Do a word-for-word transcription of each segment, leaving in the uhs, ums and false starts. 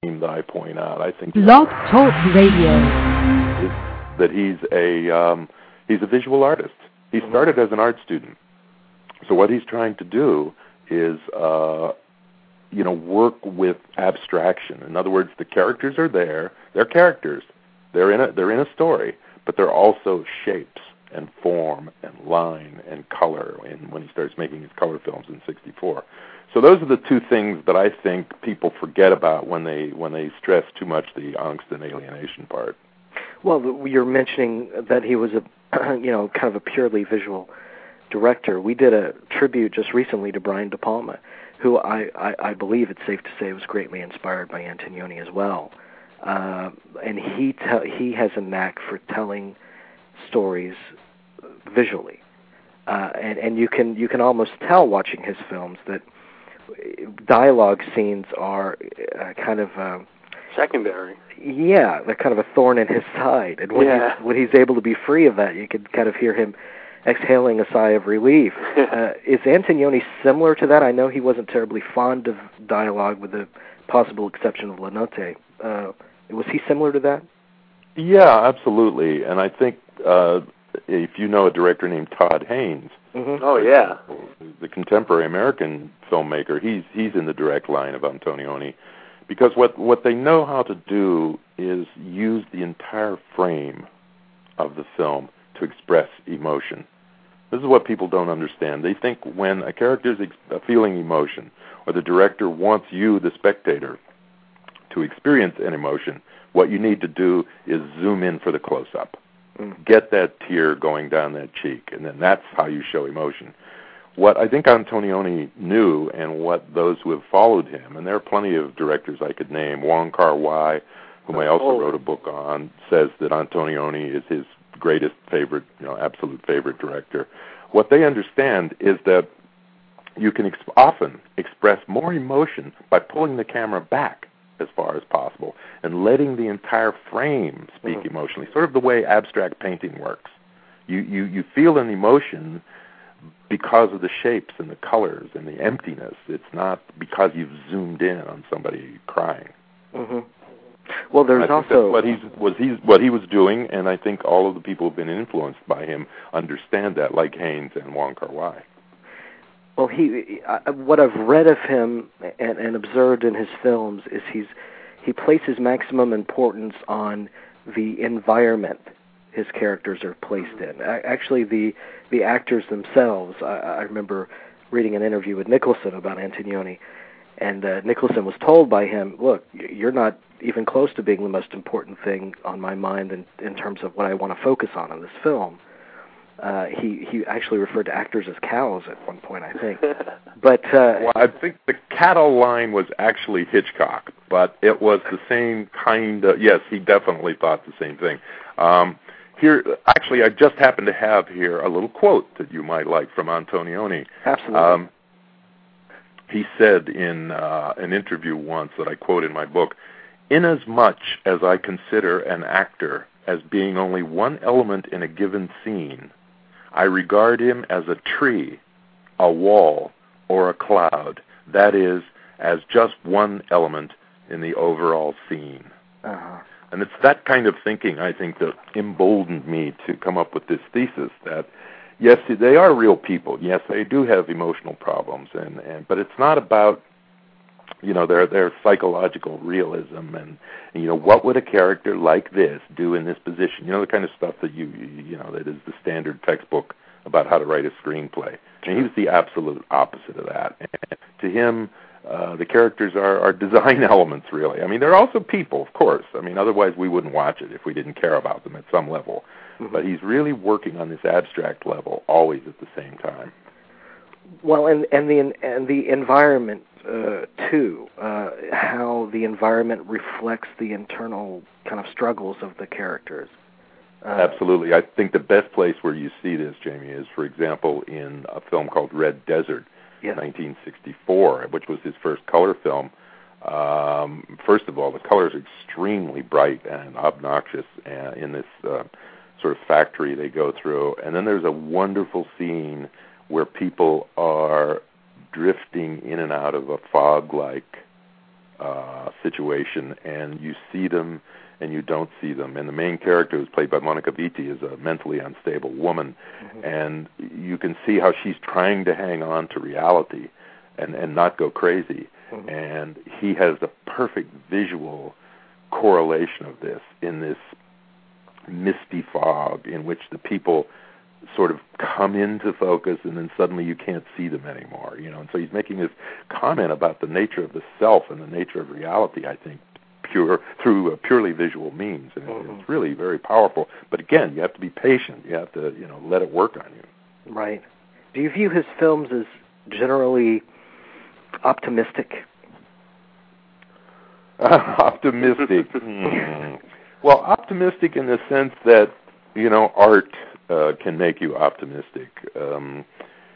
theme that I point out. I think Blog Talk Radio is that he's a um, he's a visual artist. He started as an art student, so what he's trying to do is uh, you know work with abstraction. In other words, the characters are there; they're characters. They're in a they're in a story, but they're also shapes and form and line and color. And when he starts making his color films in sixty-four. So those are the two things that I think people forget about when they when they stress too much the angst and alienation part. Well, you're mentioning that he was a, you know, kind of a purely visual director. We did a tribute just recently to Brian De Palma, who I, I, I believe it's safe to say was greatly inspired by Antonioni as well. Uh, and he te- he has a knack for telling stories visually, uh, and and you can you can almost tell watching his films that dialogue scenes are uh, kind of uh, secondary. Yeah, they're kind of a thorn in his side, and when, yeah. he, when he's able to be free of that, you can kind of hear him exhaling a sigh of relief. uh, is Antonioni similar to that? I know he wasn't terribly fond of dialogue, with the possible exception of La Notte. Uh, was he similar to that? Yeah, absolutely. And I think uh, if you know a director named Todd Haynes, mm-hmm. oh yeah, the contemporary American filmmaker, he's he's in the direct line of Antonioni, because what what they know how to do is use the entire frame of the film to express emotion. This is what people don't understand. They think when a character is ex- feeling emotion, or the director wants you, the spectator, to experience an emotion, what you need to do is zoom in for the close-up. Mm. Get that tear going down that cheek, and then that's how you show emotion. What I think Antonioni knew, and what those who have followed him, and there are plenty of directors I could name, Wong Kar-wai, whom I also oh. wrote a book on, says that Antonioni is his greatest favorite, you know, absolute favorite director. What they understand is that you can ex- often express more emotion by pulling the camera back as far as possible and letting the entire frame speak mm. emotionally, sort of the way abstract painting works. You, you, you feel an emotion because of the shapes and the colors and the emptiness. It's not because you've zoomed in on somebody crying. Mm-hmm. Well, there's I think also that's what he's was he's what he was doing, and I think all of the people who've been influenced by him understand that, like Haynes and Wong Kar-wai. Well, he uh, what I've read of him and, and observed in his films is he's he places maximum importance on the environment his characters are placed in. Actually, the the actors themselves. I, I remember reading an interview with Nicholson about Antonioni, and uh, Nicholson was told by him, "Look, you're not even close to being the most important thing on my mind in, in terms of what I want to focus on in this film." Uh, he he actually referred to actors as cows at one point, I think. But uh, well, I think the cattle line was actually Hitchcock, but it was the same kind of. Yes, he definitely thought the same thing. Um, here, actually, I just happen to have here a little quote that you might like from Antonioni. Absolutely. Um, he said in uh, an interview once that I quote in my book, "Inasmuch as I consider an actor as being only one element in a given scene, I regard him as a tree, a wall, or a cloud, that is, as just one element in the overall scene." Uh-huh. And it's that kind of thinking, I think, that emboldened me to come up with this thesis that, yes, they are real people. Yes, they do have emotional problems, and, and but it's not about, you know, their their psychological realism and, and, you know, what would a character like this do in this position? You know, the kind of stuff that you, you know, that is the standard textbook about how to write a screenplay. And he was the absolute opposite of that. And to him, uh, the characters are, are design elements, really. I mean, they're also people, of course. I mean, otherwise we wouldn't watch it if we didn't care about them at some level. Mm-hmm. But he's really working on this abstract level always at the same time. Well, and and the and the environment uh, too, uh, how the environment reflects the internal kind of struggles of the characters. Uh, Absolutely. I think the best place where you see this, Jamie, is, for example, in a film called Red Desert, yes. nineteen sixty-four, which was his first color film. Um, first of all, the colors are extremely bright and obnoxious uh, in this uh, sort of factory they go through. And then there's a wonderful scene where people are drifting in and out of a fog-like uh, situation, and you see them and you don't see them. And the main character, who's played by Monica Vitti, is a mentally unstable woman, mm-hmm. and you can see how she's trying to hang on to reality and, and not go crazy. Mm-hmm. And he has the perfect visual correlation of this in this misty fog in which the people sort of come into focus and then suddenly you can't see them anymore, you know. And so he's making this comment about the nature of the self and the nature of reality, I think, pure through a purely visual means. And mm-hmm. it's really very powerful. But again, you have to be patient. You have to, you know, let it work on you. Right. Do you view his films as generally optimistic? Uh, optimistic. hmm. Well, optimistic in the sense that, you know, art Uh, can make you optimistic. Um,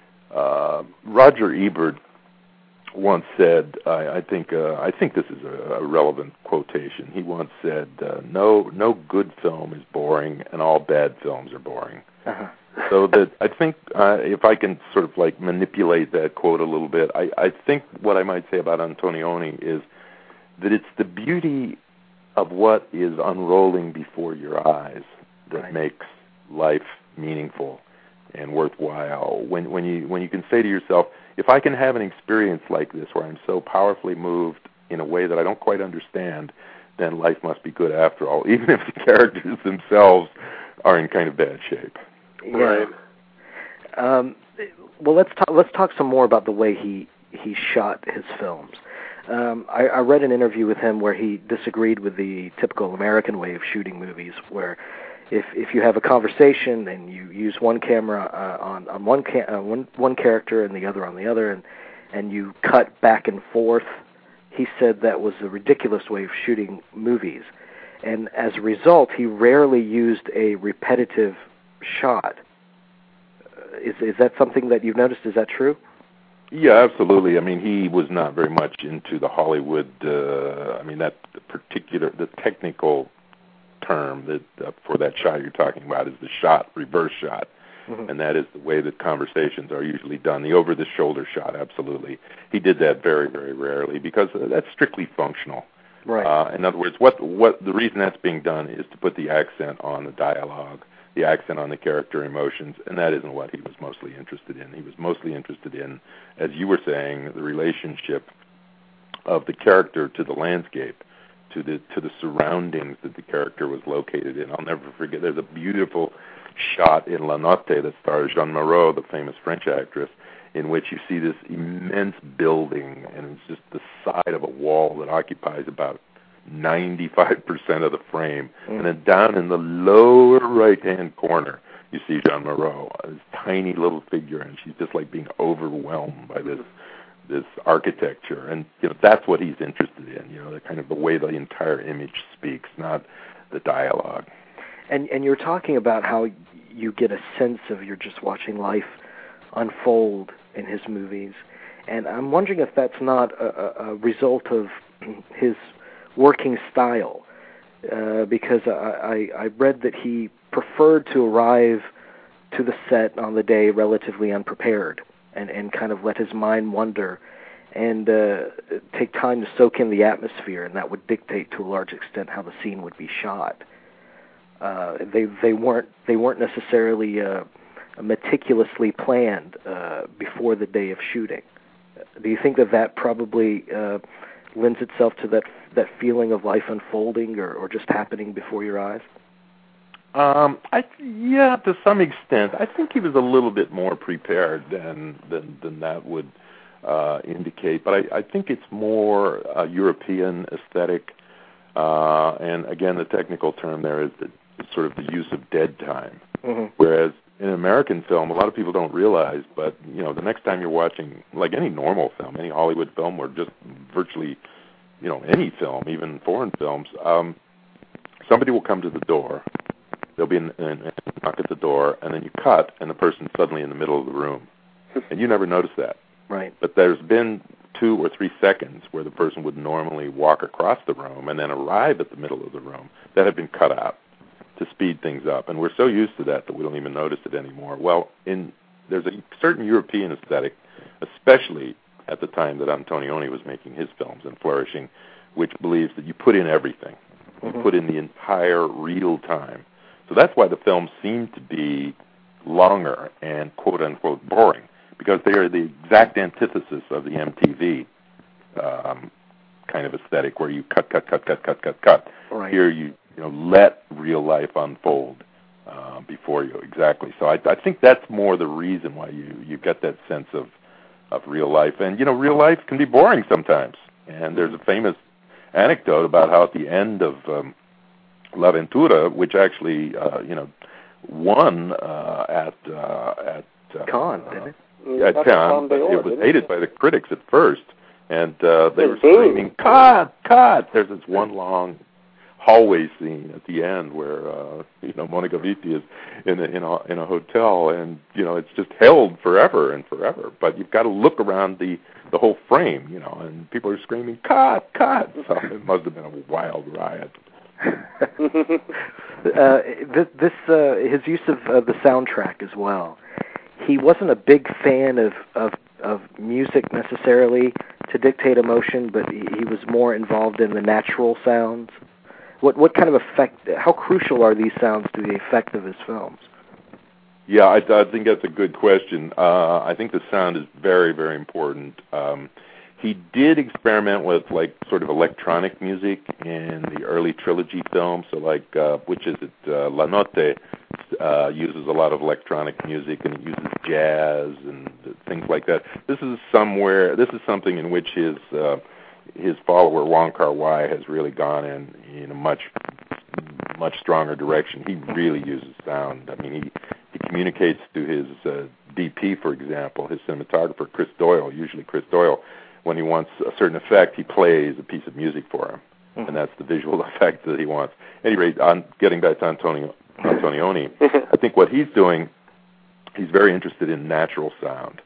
uh, Roger Ebert once said, I, I think uh, I think this is a, a relevant quotation. He once said, uh, "No, no good film is boring, and all bad films are boring." Uh-huh. So that I think uh, if I can sort of like manipulate that quote a little bit, I, I think what I might say about Antonioni is that it's the beauty of what is unrolling before your eyes that right. makes life meaningful and worthwhile. When when you when you can say to yourself, if I can have an experience like this where I'm so powerfully moved in a way that I don't quite understand, then life must be good after all, even if the characters themselves are in kind of bad shape. Yeah. Right. Um, well, let's talk. Let's talk some more about the way he he shot his films. Um, I, I read an interview with him where he disagreed with the typical American way of shooting movies, where If if you have a conversation and you use one camera uh, on on one, ca- uh, one one character and the other on the other, and and you cut back and forth, he said that was a ridiculous way of shooting movies, and as a result, he rarely used a repetitive shot. Uh, is is that something that you've noticed? Is that true? Yeah, absolutely. I mean, he was not very much into the Hollywood. Uh, I mean, that particular the technical term that uh, for that shot you're talking about is the shot, reverse shot, mm-hmm. and that is the way that conversations are usually done, the over-the-shoulder shot, absolutely. He did that very, very rarely because uh, that's strictly functional. Right. Uh, in other words, what what the reason that's being done is to put the accent on the dialogue, the accent on the character emotions, and that isn't what he was mostly interested in. He was mostly interested in, as you were saying, the relationship of the character to the landscape, to the to the surroundings that the character was located in. I'll never forget, there's a beautiful shot in La Notte that stars Jeanne Moreau, the famous French actress, in which you see this immense building, and it's just the side of a wall that occupies about ninety-five percent of the frame. Mm. And then down in the lower right-hand corner, you see Jeanne Moreau, this tiny little figure, and she's just like being overwhelmed by this this architecture, and you know that's what he's interested in. You know, the kind of the way the entire image speaks, not the dialogue. And and you're talking about how you get a sense of you're just watching life unfold in his movies, and I'm wondering if that's not a, a result of his working style, uh, because I, I I read that he preferred to arrive to the set on the day relatively unprepared. And, and kind of let his mind wander and uh, take time to soak in the atmosphere, and that would dictate to a large extent how the scene would be shot. Uh, they they weren't they weren't necessarily uh, meticulously planned uh, before the day of shooting. Do you think that that probably uh, lends itself to that that feeling of life unfolding or, or just happening before your eyes? Um, I yeah, to some extent. I think he was a little bit more prepared than than, than that would uh, indicate. But I, I think it's more a European aesthetic, uh, and again, the technical term there is the sort of the use of dead time. Mm-hmm. Whereas in American film, a lot of people don't realize, but you know, the next time you're watching, like any normal film, any Hollywood film, or just virtually, you know, any film, even foreign films, um, somebody will come to the door. There'll be a knock at the door, and then you cut, and the person's suddenly in the middle of the room. And you never notice that. Right. But there's been two or three seconds where the person would normally walk across the room and then arrive at the middle of the room that have been cut out to speed things up. And we're so used to that that we don't even notice it anymore. Well, in there's a certain European aesthetic, especially at the time that Antonioni was making his films and flourishing, which believes that you put in everything. You Mm-hmm. put in the entire real time. So that's why the films seem to be longer and quote-unquote boring, because they are the exact antithesis of the M T V um, kind of aesthetic where you cut, cut, cut, cut, cut, cut, cut. Right. Here you, you know, let real life unfold uh, before you. Exactly. So I, I think that's more the reason why you, you get that sense of, of real life. And, you know, real life can be boring sometimes. And there's a famous anecdote about how at the end of um, La Ventura, which actually, uh, you know, won uh, at uh, at uh, Cannes, didn't it? uh, at Cannes, but it was hated by the critics at first, and uh, they They were booed. screaming, "Cut, cut!" There's this one long hallway scene at the end where uh, you know Monica Vitti is in a, in a in a hotel, and you know it's just held forever and forever. But you've got to look around the the whole frame, you know, and people are screaming, "Cut, cut!" So it must have been a wild riot. uh, this, this uh, his use of uh, the soundtrack as well. He wasn't a big fan of, of of music necessarily to dictate emotion, but he, he was more involved in the natural sounds. What what kind of effect? How crucial are these sounds to the effect of his films? Yeah, I, I think that's a good question. Uh, I think the sound is very, very important. Um, he did experiment with like sort of electronic music in the early trilogy films. So like, uh, which is it? Uh, La Notte uh, uses a lot of electronic music, and it uses jazz and things like that. This is somewhere. This is something in which his uh, his follower Wong Kar-wai has really gone in in a much much stronger direction. He really uses sound. I mean, he he communicates to his uh, D P, for example, his cinematographer Chris Doyle. Usually, Chris Doyle, when he wants a certain effect, he plays a piece of music for him, mm-hmm. and that's the visual effect that he wants. At any rate, on getting back to Antonio Antonioni, I think what he's doing, he's very interested in natural sound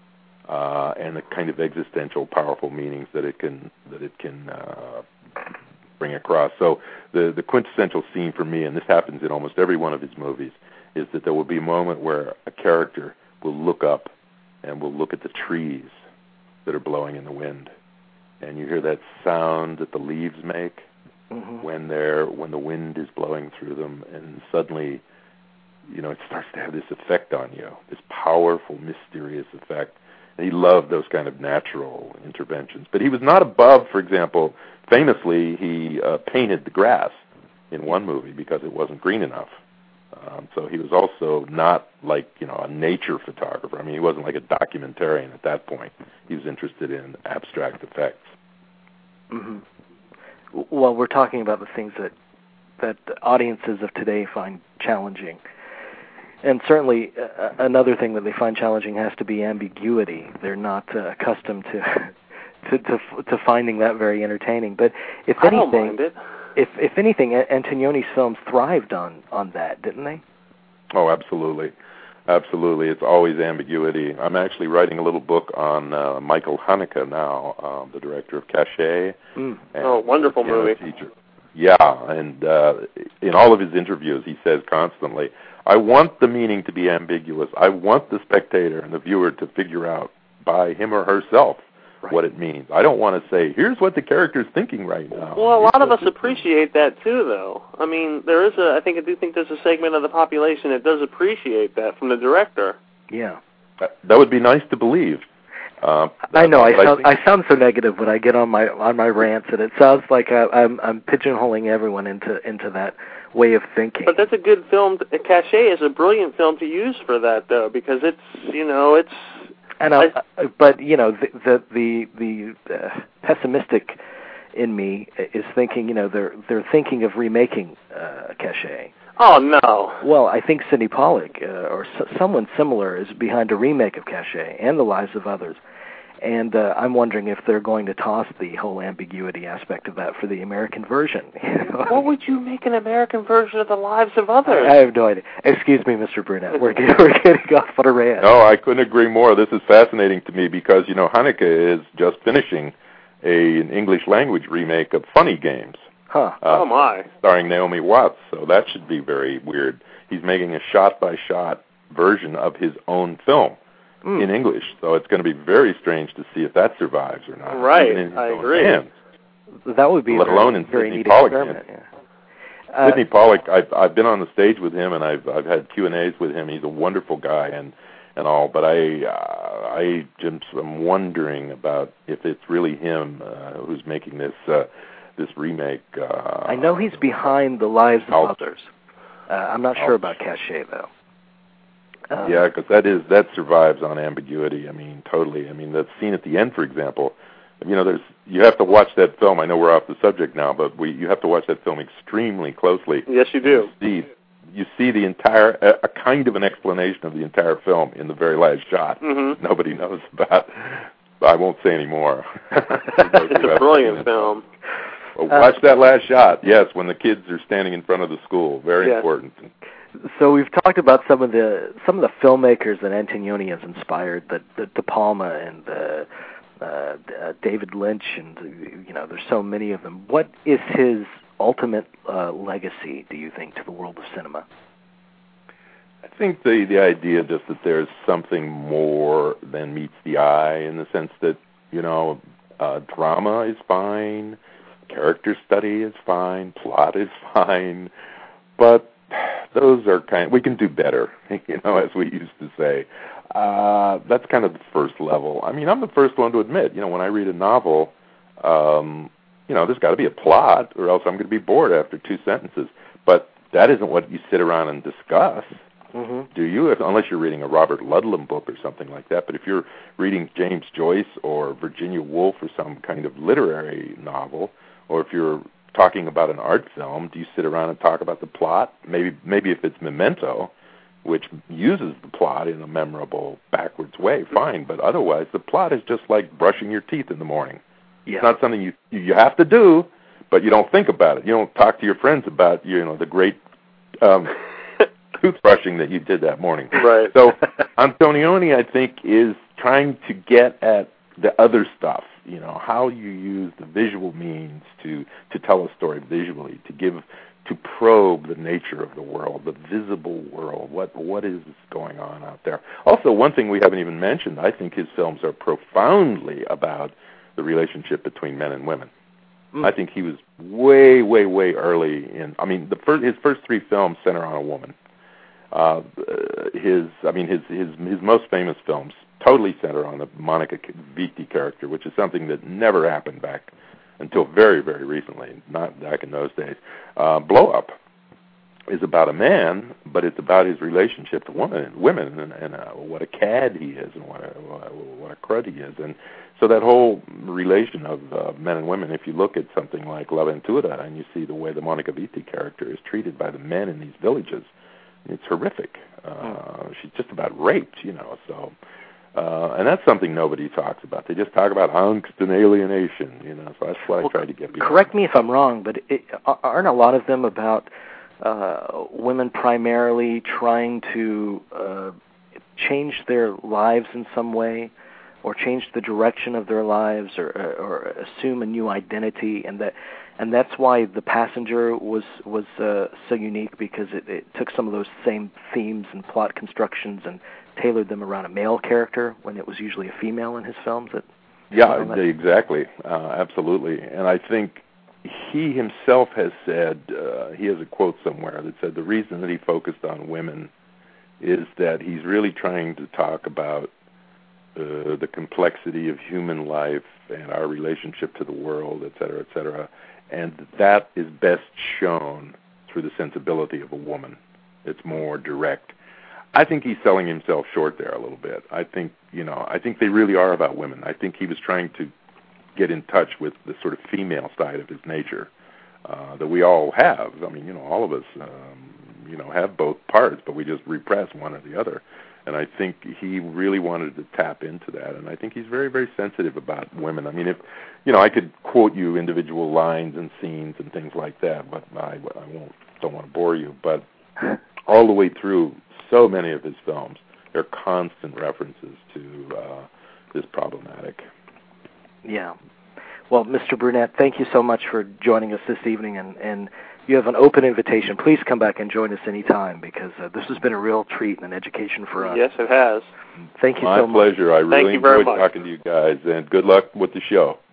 uh, and the kind of existential, powerful meanings that it can that it can uh, bring across. So the the quintessential scene for me, and this happens in almost every one of his movies, is that there will be a moment where a character will look up and will look at the trees that are blowing in the wind, and you hear that sound that the leaves make mm-hmm. when they're when the wind is blowing through them, and suddenly, you know, it starts to have this effect on you, this powerful, mysterious effect. And he loved those kind of natural interventions. But he was not above, for example, famously, he uh, painted the grass in one movie because it wasn't green enough. Um, so he was also not like, you know, a nature photographer. I mean, he wasn't like a documentarian at that point. He was interested in abstract effects. Mm-hmm. Well, we're talking about the things that that audiences of today find challenging. And certainly uh, another thing that they find challenging has to be ambiguity. They're not uh, accustomed to, to to to finding that very entertaining. But if I anything, don't mind it. if if anything, Antonioni's films thrived on, on that, didn't they? Oh, absolutely, absolutely. It's always ambiguity. I'm actually writing a little book on uh, Michael Haneke now, uh, the director of Caché. Mm. Oh, wonderful movie. Teacher. Yeah, and uh, in all of his interviews, he says constantly, I want the meaning to be ambiguous. I want the spectator and the viewer to figure out by him or herself right. what it means. I don't want to say, here's what the character's thinking right now. Well, a here's lot of us thinking. appreciate that too, though. I mean, there is a, I think I do think there's a segment of the population that does appreciate that from the director. Yeah. That, that would be nice to believe. Uh, I know. I sound, I, I sound so negative when I get on my on my rants, and it sounds like I, I'm I'm pigeonholing everyone into into that way of thinking. But that's a good film. To, Caché is a brilliant film to use for that, though, because it's you know it's. And I, I, but you know the the the, the uh, pessimistic in me is thinking you know they're they're thinking of remaking uh, Caché. Oh no! Well, I think Sidney Pollack uh, or s- someone similar is behind a remake of Caché and The Lives of Others, and uh, I'm wondering if they're going to toss the whole ambiguity aspect of that for the American version. You know? What would you make an American version of The Lives of Others? I, I have no idea. Excuse me, Mister Burnett. We're getting, we're getting off on a rant. No, I couldn't agree more. This is fascinating to me because you know Haneke is just finishing a, an English language remake of Funny Games. Huh. Uh, oh, my. Starring Naomi Watts, so that should be very weird. He's making a shot-by-shot version of his own film mm. in English, so it's going to be very strange to see if that survives or not. Right, in his I own agree. hands. That would be let a alone very, in very Sidney neat Pollack. experiment. Yeah. Uh, Sidney Pollack, I've I've been on the stage with him, and I've I've had Q and A's with him. He's a wonderful guy, and and all. But I uh, I just am wondering about if it's really him uh, who's making this uh, this remake. Uh, I know he's behind The Lives of I'll, Others. Uh, I'm not sure about Cachet though. Um, yeah, because that is that survives on ambiguity. I mean, totally. I mean, that scene at the end, for example. You know, there's you have to watch that film. I know we're off the subject now, but we you have to watch that film extremely closely. Yes, you do. You see, you see the entire a, a kind of an explanation of the entire film in the very last shot. Mm-hmm. Nobody knows about. I won't say any more. It's a brilliant film. Well, watch uh, that last shot. Yes, when the kids are standing in front of the school, very yes. important. So we've talked about some of the some of the filmmakers that Antonioni has inspired, the the De Palma and the. Uh, uh, David Lynch, and you know, there's so many of them. What is his ultimate uh, legacy, do you think, to the world of cinema? I think the the idea just that there's something more than meets the eye, in the sense that, you know, uh, drama is fine, character study is fine, plot is fine, but those are kind of, we can do better, you know, as we used to say. Uh, that's kind of the first level. I mean, I'm the first one to admit, you know, when I read a novel, um, you know, there's got to be a plot, or else I'm going to be bored after two sentences. But that isn't what you sit around and discuss, mm-hmm. do you? If, unless you're reading a Robert Ludlum book or something like that. But if you're reading James Joyce or Virginia Woolf or some kind of literary novel, or if you're talking about an art film, do you sit around and talk about the plot? Maybe, maybe if it's Memento, which uses the plot in a memorable, backwards way, fine. But otherwise, the plot is just like brushing your teeth in the morning. Yeah. It's not something you you have to do, but you don't think about it. You don't talk to your friends about, you know, the great um, toothbrushing that you did that morning. Right. So Antonioni, I think, is trying to get at the other stuff. You know, how you use the visual means to to tell a story visually, to give. to probe the nature of the world, the visible world, what what is going on out there. Also, one thing we haven't even mentioned, I think his films are profoundly about the relationship between men and women. Mm. I think he was way, way, way early in, I mean, the first, his first three films center on a woman. Uh, his, I mean, his, his, his most famous films totally center on the Monica Vitti character, which is something that never happened back until very, very recently, not back in those days. Uh, Blow Up is about a man, but it's about his relationship to women, women, and, and uh, what a cad he is, and what a what a crud he is, and so that whole relation of uh, men and women. If you look at something like L'Avventura, and you see the way the Monica Vitti character is treated by the men in these villages, it's horrific. Uh, mm. She's just about raped, you know. So. Uh, and that's something nobody talks about. They just talk about angst and alienation, you know. So that's what well, I try to get behind. Correct me if I'm wrong, but it, aren't a lot of them about uh, women primarily trying to uh, change their lives in some way, or change the direction of their lives, or, or assume a new identity, and that, and that's why The Passenger was was uh, so unique, because it, it took some of those same themes and plot constructions and tailored them around a male character when it was usually a female in his films. That, yeah, exactly, uh, absolutely. And I think he himself has said, uh, he has a quote somewhere that said the reason that he focused on women is that he's really trying to talk about uh, the complexity of human life and our relationship to the world, et cetera, et cetera. And that is best shown through the sensibility of a woman. It's more direct. I think he's selling himself short there a little bit. I think, you know, I think they really are about women. I think he was trying to get in touch with the sort of female side of his nature uh, that we all have. I mean, you know, all of us, um, you know, have both parts, but we just repress one or the other. And I think he really wanted to tap into that. And I think he's very, very sensitive about women. I mean, if, you know, I could quote you individual lines and scenes and things like that, but I, I won't, don't want to bore you. But all the way through, so many of his films, there are constant references to uh, this problematic. Yeah. Well, Mister Burnett, thank you so much for joining us this evening, and, and you have an open invitation. Please come back and join us anytime, because uh, this has been a real treat and an education for us. Yes, it has. Thank you My so much. My pleasure. I really Thank you very enjoyed much. talking to you guys, and good luck with the show.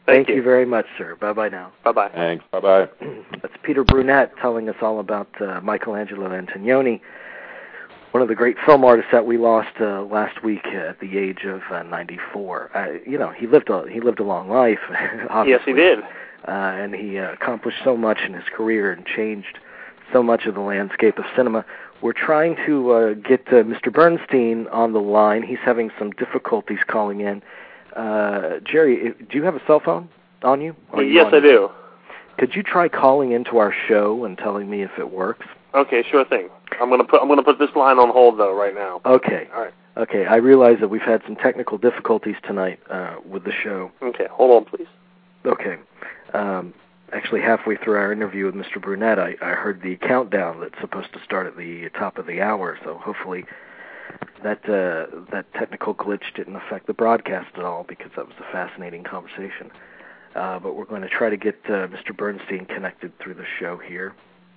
Thank, Thank you. you very much, sir. Bye-bye now. Bye-bye. Thanks. Bye-bye. That's Peter Brunette telling us all about uh, Michelangelo Antonioni, one of the great film artists that we lost uh, last week at the age of uh, ninety-four. Uh, you know, he lived a he lived a long life. Yes, he did. Uh, and he uh, accomplished so much in his career and changed so much of the landscape of cinema. We're trying to uh, get uh, Mister Bernstein on the line. He's having some difficulties calling in. Uh, Jerry, do you have a cell phone on you? Yes, I do. Could you try calling into our show and telling me if it works? Okay, sure thing. I'm gonna put I'm gonna put this line on hold though right now. Okay. All right. Okay. I realize that we've had some technical difficulties tonight uh, with the show. Okay, hold on, please. Okay. Um, actually, halfway through our interview with Mister Brunette, I, I heard the countdown that's supposed to start at the top of the hour. So hopefully that uh, that technical glitch didn't affect the broadcast at all, because that was a fascinating conversation. Uh, but we're going to try to get uh, Mister Bernstein connected through the show here.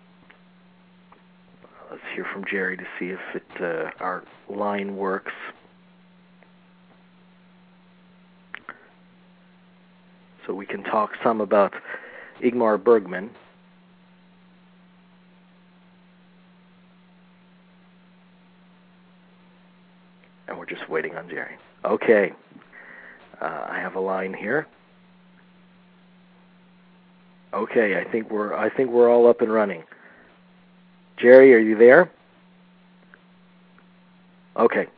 Let's hear from Jerry to see if it uh, our line works. So we can talk some about Ingmar Bergman. And we're just waiting on Jerry. Okay. Uh, I have a line here. Okay, I think we're I think we're all up and running. Jerry, are you there? Okay.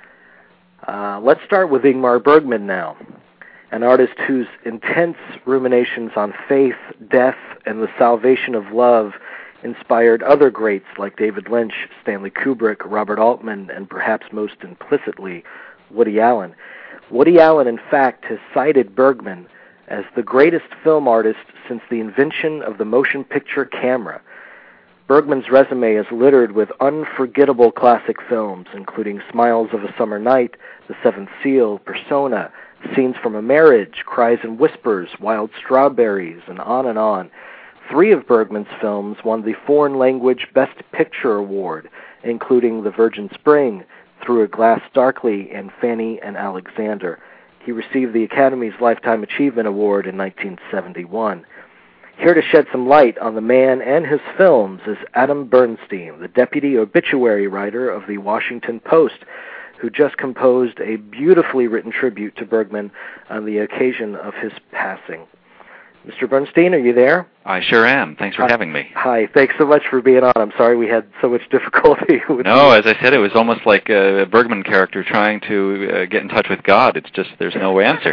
Uh, let's start with Ingmar Bergman now, an artist whose intense ruminations on faith, death, and the salvation of love inspired other greats like David Lynch, Stanley Kubrick, Robert Altman, and perhaps most implicitly, Woody Allen. Woody Allen, in fact, has cited Bergman as the greatest film artist since the invention of the motion picture camera. Bergman's resume is littered with unforgettable classic films, including Smiles of a Summer Night, The Seventh Seal, Persona, Scenes from a Marriage, Cries and Whispers, Wild Strawberries, and on and on. Three of Bergman's films won the Foreign Language Best Picture Award, including The Virgin Spring, Through a Glass Darkly, and Fanny and Alexander. He received the Academy's Lifetime Achievement Award in nineteen seventy-one. Here to shed some light on the man and his films is Adam Bernstein, the deputy obituary writer of the Washington Post, who just composed a beautifully written tribute to Bergman on the occasion of his passing. Mister Bernstein, are you there? I sure am. Thanks for Hi. having me. Hi. Thanks so much for being on. I'm sorry we had so much difficulty with No, as I said, it was almost like a Bergman character trying to uh, get in touch with God. It's just there's no answer.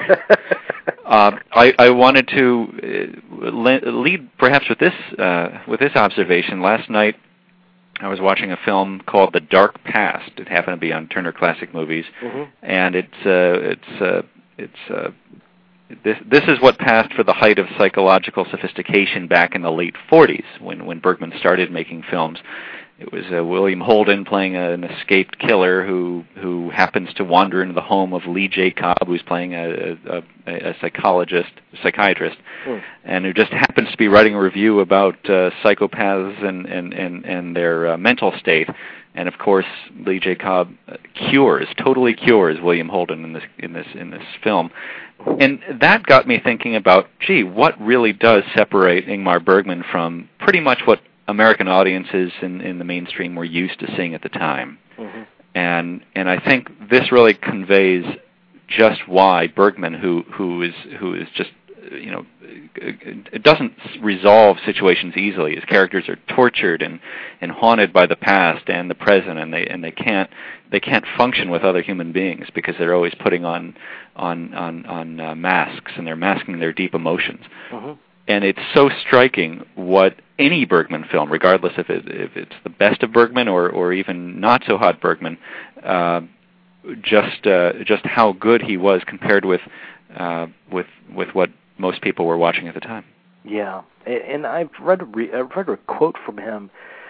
uh, I, I wanted to uh, le- lead perhaps with this uh, with this observation. Last night I was watching a film called The Dark Past. It happened to be on Turner Classic Movies, mm-hmm. and it's uh, it's uh, it's. Uh, This this is what passed for the height of psychological sophistication back in the late forties, when, when Bergman started making films. It was uh, William Holden playing an escaped killer who who happens to wander into the home of Lee J. Cobb, who's playing a, a, a psychologist, psychiatrist, mm. and who just happens to be writing a review about uh, psychopaths and, and, and, and their uh, mental state. And of course, Lee J. Cobb cures, totally cures William Holden in this in this in this film, and that got me thinking about, gee, what really does separate Ingmar Bergman from pretty much what American audiences in, in the mainstream were used to seeing at the time, mm-hmm. and and I think this really conveys just why Bergman, who who is who is just you know, it doesn't resolve situations easily. His characters are tortured and, and haunted by the past and the present, and they and they can't they can't function with other human beings because they're always putting on on on on uh, masks, and they're masking their deep emotions. Mm-hmm. And it's so striking what any Bergman film, regardless if it if it's the best of Bergman or or even not so hot Bergman, uh, just uh, just how good he was compared with uh, with with what most people were watching at the time. Yeah, and I've read a, re- I've read a quote from him,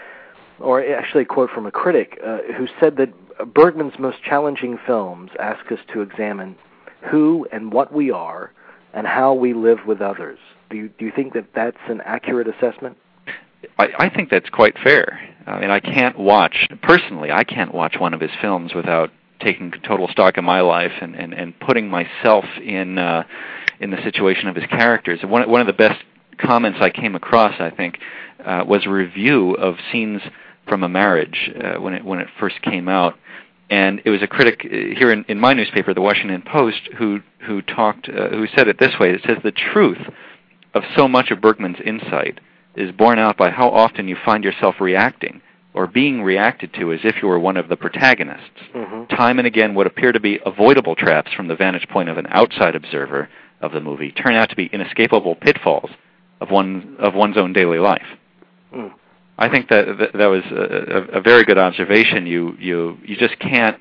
or actually a quote from a critic, uh, who said that Bergman's most challenging films ask us to examine who and what we are and how we live with others. Do you, do you think that that's an accurate assessment? I, I think that's quite fair. I mean, I can't watch, personally, I can't watch one of his films without taking total stock of my life and, and, and putting myself in uh, in the situation of his characters. One one of the best comments I came across, I think, uh, was a review of Scenes from a Marriage uh, when it when it first came out. And it was a critic here in, in my newspaper, the Washington Post, who who talked, uh, who said it this way. It says, the truth of so much of Bergman's insight is borne out by how often you find yourself reacting or being reacted to as if you were one of the protagonists. Mm-hmm. Time and again, what appear to be avoidable traps from the vantage point of an outside observer of the movie turn out to be inescapable pitfalls of one of one's own daily life. Mm. I think that that, that was a, a very good observation. You you you just can't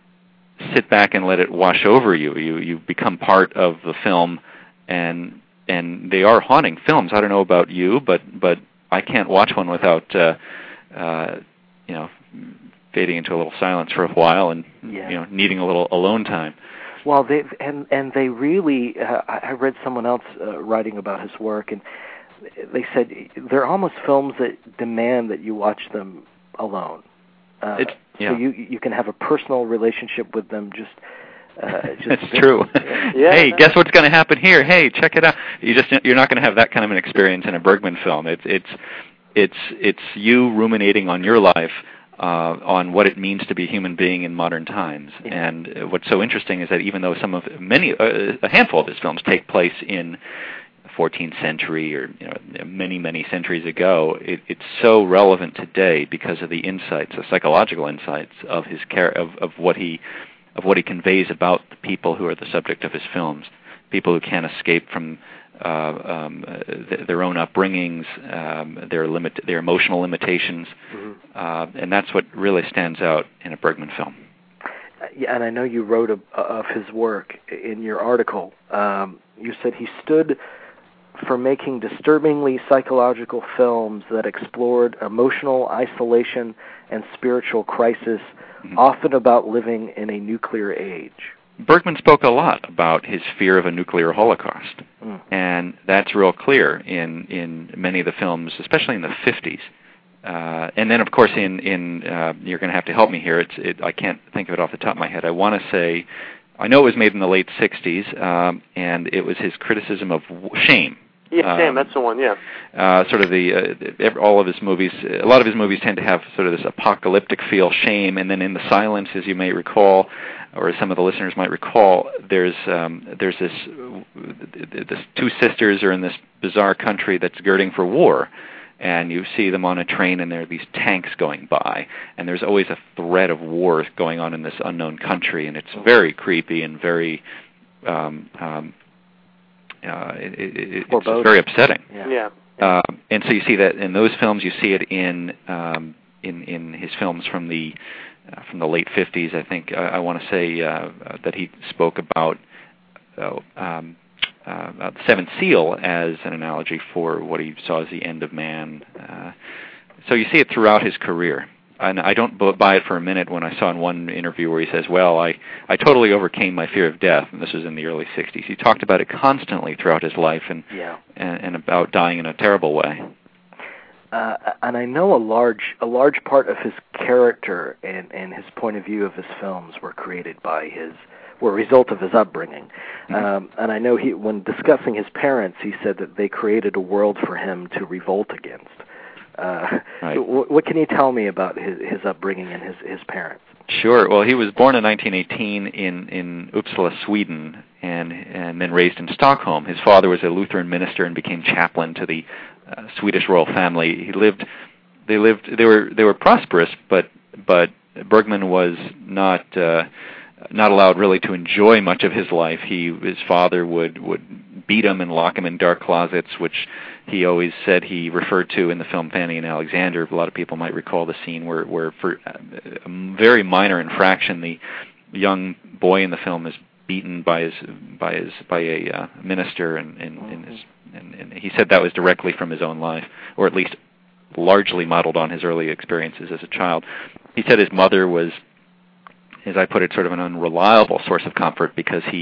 sit back and let it wash over you. You you become part of the film, and and they are haunting films. I don't know about you, but but I can't watch one without uh, uh, you know fading into a little silence for a while and yeah. you know needing a little alone time. Well, they and and they really. Uh, I read someone else uh, writing about his work, and they said they're almost films that demand that you watch them alone. Uh, it's, yeah. So you you can have a personal relationship with them. Just, uh, just that's true. Yeah. Hey, guess what's going to happen here? Hey, check it out. You just you're not going to have that kind of an experience in a Bergman film. It's it's it's it's you ruminating on your life, uh, on what it means to be a human being in modern times. Yeah. And what's so interesting is that even though some of many uh, a handful of his films take place in fourteenth century or you know many many centuries ago, it, it's so relevant today because of the insights, the psychological insights of his care of, of what he of what he conveys about the people who are the subject of his films, people who can't escape from uh, um, th- their own upbringings, um, their limit their emotional limitations, mm-hmm. uh, and that's what really stands out in a Bergman film. Yeah, and I know you wrote a, of his work in your article. Um, you said he stood for making disturbingly psychological films that explored emotional isolation and spiritual crisis, mm-hmm. often about living in a nuclear age. Bergman spoke a lot about his fear of a nuclear holocaust, mm. and that's real clear in, in many of the films, especially in the fifties. Uh, and then, of course, in, in uh, you're going to have to help me here. It's, it, I can't think of it off the top of my head. I want to say, I know it was made in the late sixties, um, and it was his criticism of shame. Yeah, Shame, um, that's the one, yeah. Uh, sort of the, uh, all of his movies, a lot of his movies tend to have sort of this apocalyptic feel, Shame, and then in The Silence, as you may recall, or as some of the listeners might recall, there's um, there's this, this two sisters are in this bizarre country that's girding for war, and you see them on a train, and there are these tanks going by, and there's always a threat of war going on in this unknown country, and it's very creepy and very... Um, um, Uh, it, it, it's very upsetting. Yeah. yeah. Uh, and so you see that in those films. You see it in um, in in his films from the uh, from the late fifties. I think uh, I want to say uh, that he spoke about uh, um, uh, the Seventh Seal as an analogy for what he saw as the end of man. Uh, so you see it throughout his career. And I don't buy it for a minute when I saw in one interview where he says, well, I, I totally overcame my fear of death, and this was in the early sixties. He talked about it constantly throughout his life and yeah. and, and about dying in a terrible way. Uh, and I know a large a large part of his character and, and his point of view of his films were created by his, were a result of his upbringing. Mm-hmm. Um, and I know he, when discussing his parents, he said that they created a world for him to revolt against. Uh, right. w- what can you tell me about his, his upbringing and his, his parents? Sure. Well, he was born in nineteen eighteen in, in Uppsala, Sweden, and and then raised in Stockholm. His father was a Lutheran minister and became chaplain to the uh, Swedish royal family. He lived. They lived. They were. They were prosperous, but but Bergman was not uh, not allowed really to enjoy much of his life. He his father would would beat him and lock him in dark closets, which he always said he referred to in the film Fanny and Alexander. A lot of people might recall the scene where, where for a very minor infraction, the young boy in the film is beaten by his by his by a uh, minister, and, and, and, his, and, and he said that was directly from his own life, or at least largely modeled on his early experiences as a child. He said his mother was, as I put it, sort of an unreliable source of comfort because he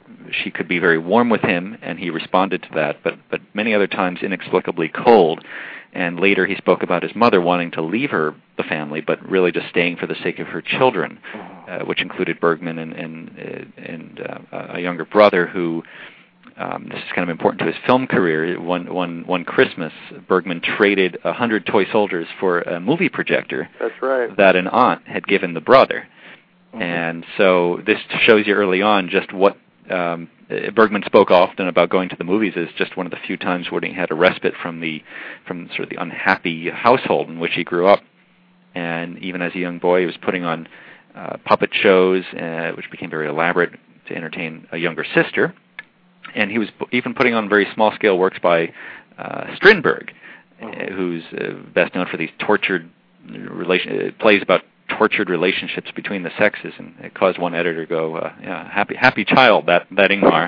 she could be very warm with him, and he responded to that, but, but many other times inexplicably cold. And later he spoke about his mother wanting to leave her, the family, but really just staying for the sake of her children, uh, which included Bergman and, and, and uh, a younger brother who, um, this is kind of important to his film career. One, one, one Christmas, Bergman traded a hundred toy soldiers for a movie projector. That's right. That an aunt had given the brother. Mm-hmm. And so this shows you early on just what um, Bergman spoke often about going to the movies as just one of the few times when he had a respite from the from sort of the unhappy household in which he grew up. And even as a young boy, he was putting on uh, puppet shows, uh, which became very elaborate to entertain a younger sister. And he was even putting on very small-scale works by uh, Strindberg, uh, who's uh, best known for these tortured relation uh, plays about tortured relationships between the sexes, and it caused one editor to go, uh, yeah, happy happy child, that, that Ingmar.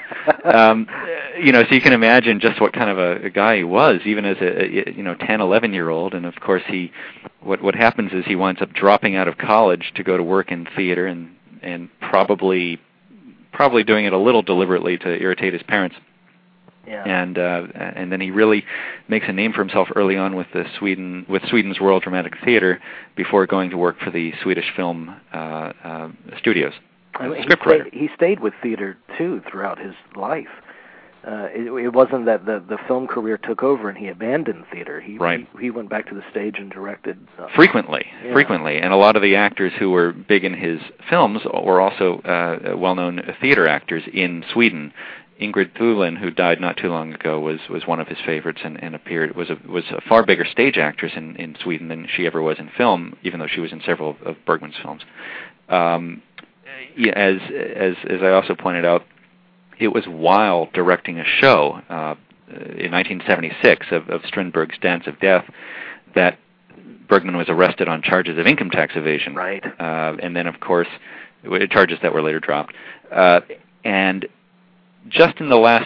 um, you know, so you can imagine just what kind of a, a guy he was, even as a, a you know ten, eleven-year-old, and of course he, what what happens is he winds up dropping out of college to go to work in theater, and, and probably probably doing it a little deliberately to irritate his parents. Yeah. And uh, and then he really makes a name for himself early on with the Sweden with Sweden's Royal Dramatic Theatre before going to work for the Swedish film uh, uh, studios. I mean, script he, writer. stayed, he stayed with theater too throughout his life. Uh, it, it wasn't that the the film career took over and he abandoned theater. He right. he, he went back to the stage and directed uh, frequently, yeah. frequently. And a lot of the actors who were big in his films were also uh, well-known theater actors in Sweden. Ingrid Thulin, who died not too long ago, was, was one of his favorites and, and appeared was a was a far bigger stage actress in, in Sweden than she ever was in film, even though she was in several of, of Bergman's films. Um, as as as I also pointed out, it was while directing a show uh, in nineteen seventy-six of, of Strindberg's Dance of Death that Bergman was arrested on charges of income tax evasion. Right. Uh, and then, of course, charges that were later dropped. Uh, and just in the last,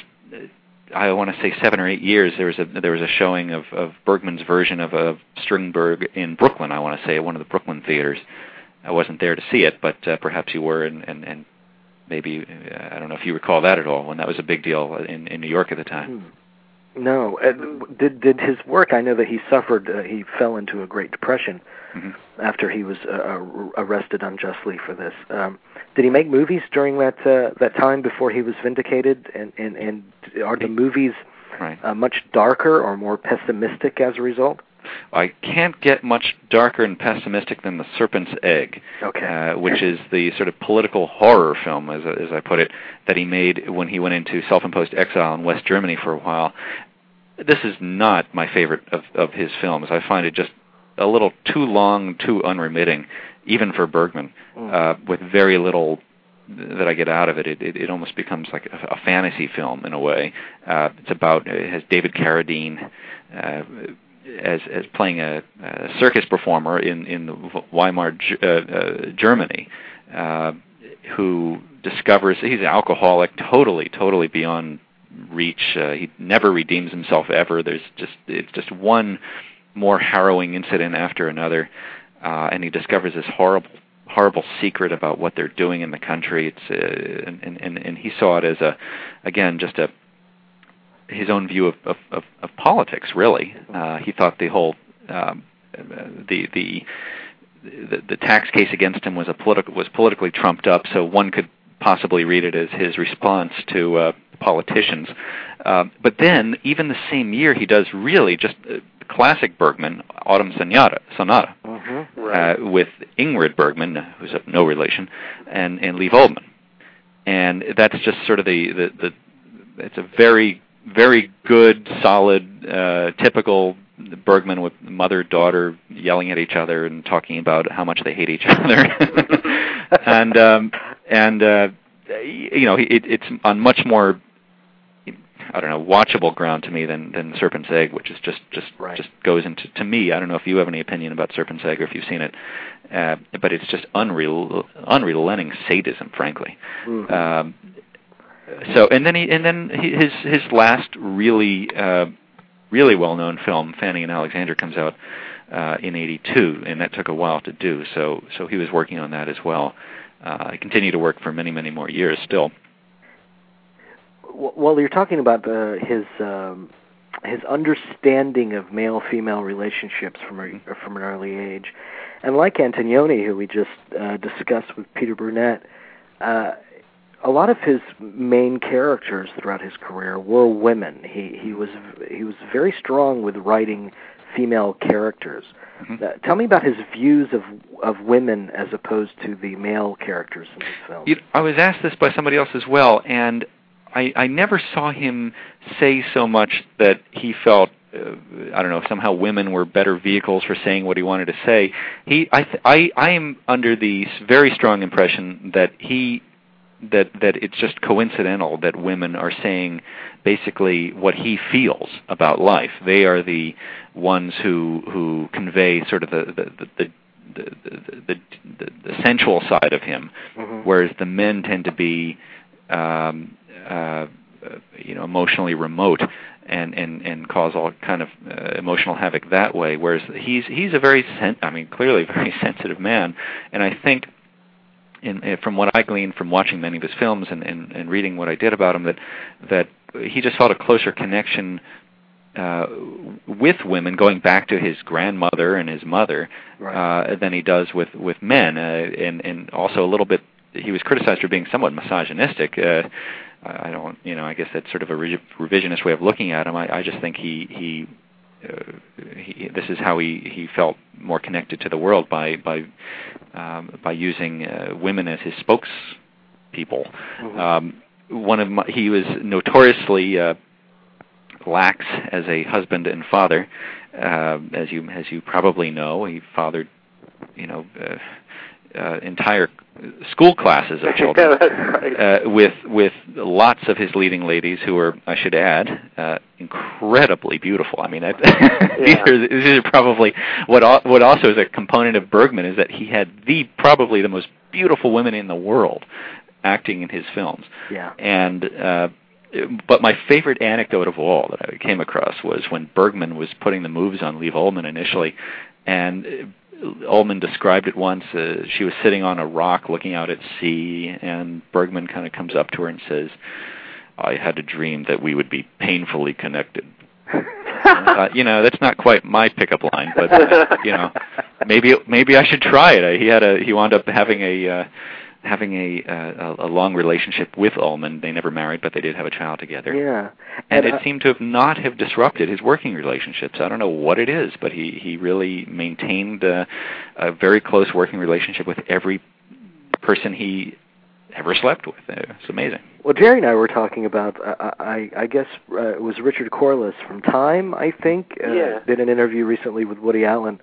I want to say seven or eight years, there was a there was a showing of, of Bergman's version of, of Strindberg in Brooklyn. I want to say at one of the Brooklyn theaters. I wasn't there to see it, but uh, perhaps you were, and, and, and maybe uh, I don't know if you recall that at all. When that was a big deal in, in New York at the time. Hmm. No, uh, did did his work? I know that he suffered. Uh, he fell into a Great Depression mm-hmm. after he was uh, arrested unjustly for this. Um, did he make movies during that uh, that time before he was vindicated? And and, and are the movies right. uh, much darker or more pessimistic as a result? I can't get much darker and pessimistic than The Serpent's Egg, okay. uh, which is the sort of political horror film, as as I put it, that he made when he went into self-imposed exile in West Germany for a while. This is not my favorite of, of his films. I find it just a little too long, too unremitting, even for Bergman, mm. uh, with very little that I get out of it. It, it, it almost becomes like a, a fantasy film in a way. Uh, it's about, it has David Carradine uh, as as playing a, a circus performer in, in the Weimar uh, uh, Germany, uh, who discovers he's an alcoholic, totally, totally beyond reach. Uh, he never redeems himself ever. There's just it's just one more harrowing incident after another, uh, and he discovers this horrible, horrible secret about what they're doing in the country. It's uh, and, and and he saw it as a, again, just a his own view of of, of, of politics. Really, uh, he thought the whole um, the the. The, the tax case against him was a political was politically trumped up, so one could possibly read it as his response to uh, politicians. Uh, but then, even the same year, he does really just uh, classic Bergman, Autumn Sonata, Sonata mm-hmm. right. uh, with Ingrid Bergman, who's of no relation, and, and Liv Ullmann. And that's just sort of the, the, the it's a very, very good, solid, uh, typical Bergman with mother-daughter yelling at each other and talking about how much they hate each other. and, um, and uh, you know, it, it's on much more, I don't know, watchable ground to me than, than Serpent's Egg, which is just just, right. just goes into, to me, I don't know if you have any opinion about Serpent's Egg or if you've seen it, uh, but it's just unrel- unrelenting sadism, frankly. Mm-hmm. Um, so, and then he, and then he, his his last really uh, really well-known film, Fanny and Alexander, comes out uh, in eighty-two, and that took a while to do. So, so he was working on that as well. Uh, I continued to work for many, many more years still. well, you're talking about uh, his um, his understanding of male-female relationships from a, from an early age, and like Antonioni, who we just uh, discussed with Peter Burnett, uh, a lot of his main characters throughout his career were women. He he was he was very strong with writing female characters. Mm-hmm. Uh, tell me about his views of of women as opposed to the male characters in his films. You, I was asked this by somebody else as well, and I, I never saw him say so much that he felt, uh, I don't know, somehow women were better vehicles for saying what he wanted to say. He, I, th- I, I am under the very strong impression that he, that that it's just coincidental that women are saying basically what he feels about life. They are the ones who who convey sort of the the the, the The, the, the, the sensual side of him, mm-hmm. whereas the men tend to be, um, uh, you know, emotionally remote and, and, and cause all kind of uh, emotional havoc that way. Whereas he's he's a very, sen- I mean, clearly a very sensitive man, and I think, in, from what I gleaned from watching many of his films and, and, and reading what I did about him, that that he just felt a closer connection Uh, with women, going back to his grandmother and his mother, right. uh, than he does with with men, uh, and and also a little bit. He was criticized for being somewhat misogynistic. Uh, I don't, you know, I guess that's sort of a re- revisionist way of looking at him. I, I just think he he, uh, he this is how he, he felt more connected to the world by by um, by using uh, women as his spokespeople. Mm-hmm. Um, one of my, he was notoriously Uh, lax as a husband and father, uh, as you as you probably know. He fathered, you know, uh, uh, entire school classes of children, yeah, that's right. uh, with with lots of his leading ladies who are, I should add, uh, incredibly beautiful. I mean, I, yeah. these, are, these are probably what al- what also is a component of Bergman is that he had the probably the most beautiful women in the world acting in his films. Yeah, and. Uh, But my favorite anecdote of all that I came across was when Bergman was putting the moves on Liv Ullmann initially, and Ullmann described it once. Uh, she was sitting on a rock looking out at sea, and Bergman kind of comes up to her and says, "I had a dream that we would be painfully connected." uh, you know, that's not quite my pickup line, but uh, you know, maybe maybe I should try it. He had a he wound up having a. Uh, having a, uh, a long relationship with Ullmann. They never married, but they did have a child together. Yeah. And, and it uh, seemed to have not have disrupted his working relationships. I don't know what it is, but he, he really maintained uh, a very close working relationship with every person he ever slept with. It's amazing. Well, Jerry and I were talking about, uh, I, I guess uh, it was Richard Corliss from Time, I think, uh, yeah. did an interview recently with Woody Allen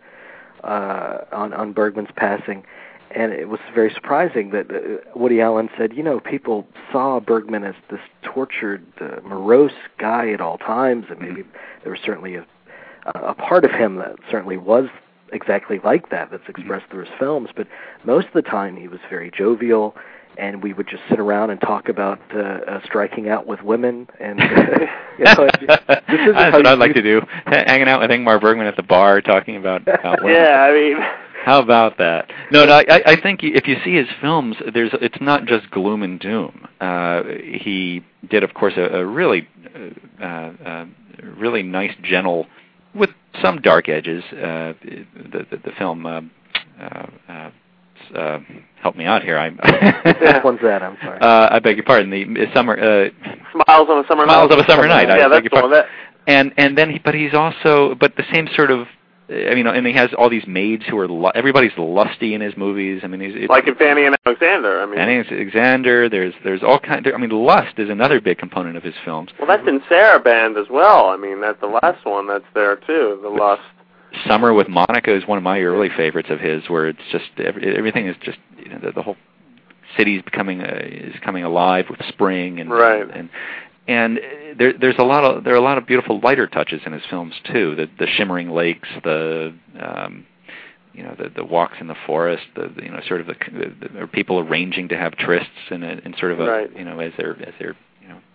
uh, on, on Bergman's passing. And it was very surprising that uh, Woody Allen said, you know, people saw Bergman as this tortured, uh, morose guy at all times, and maybe there was certainly a, a part of him that certainly was exactly like that, that's expressed through his films, but most of the time he was very jovial, and we would just sit around and talk about uh, uh, striking out with women, and uh, you know, this is that's what I'd like to do, hanging out with Ingmar Bergman at the bar, talking about, about women. Yeah, I mean... How about that? No, no. I, I think if you see his films, there's it's not just gloom and doom. Uh, he did, of course, a, a really, uh, uh, really nice, gentle, with some dark edges. Uh, the, the the film. Uh, uh, uh, uh, help me out here. I'm. Which one's that? I'm sorry. Uh, I beg your pardon. The summer. Uh, Smiles on a Summer Smiles Night. of a Summer Night. Yeah, I that's beg the your one. That... And and then, he, but he's also, but the same sort of. I mean, and he has all these maids who are, lu- everybody's lusty in his movies. I mean, he's it's, like in Fanny and Alexander. I mean, Fanny and Alexander. There's there's all kind. I mean, lust is another big component of his films. Well, that's in Saraband as well. I mean, that's the last one that's there too. The lust. Summer with Monica is one of my early favorites of his, where it's just every, everything is just, you know, the, the whole city's becoming uh, is coming alive with spring and right. and. And there, there's a lot of there are a lot of beautiful lighter touches in his films too. The the shimmering lakes, the um, you know the, the walks in the forest, the, the you know sort of the, the, the people arranging to have trysts in a, in sort of a right. you know as they're as they're you know